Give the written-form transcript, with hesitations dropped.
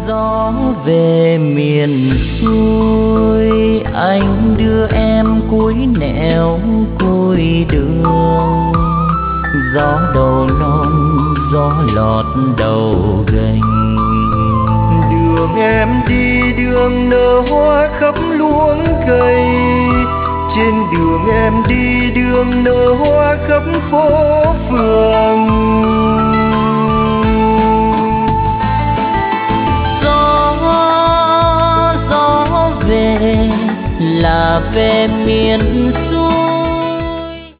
Gió về miền xuôi, anh đưa em cuối nẻo cuối đường. Gió đầu non, gió lọt đầu gành. Đường em đi đường nở hoa khắp luống cây. Trên đường em đi đường nở hoa khắp phố phường. Gió về là về miền